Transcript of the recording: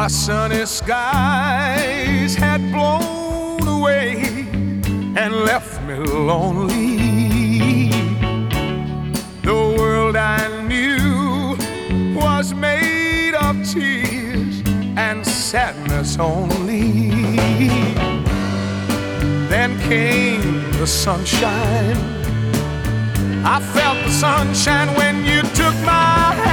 My sunny skies had blown away and left me lonely. The world I knew was made of tears and sadness only. Then came the sunshine. I felt the sunshine when you took my hand.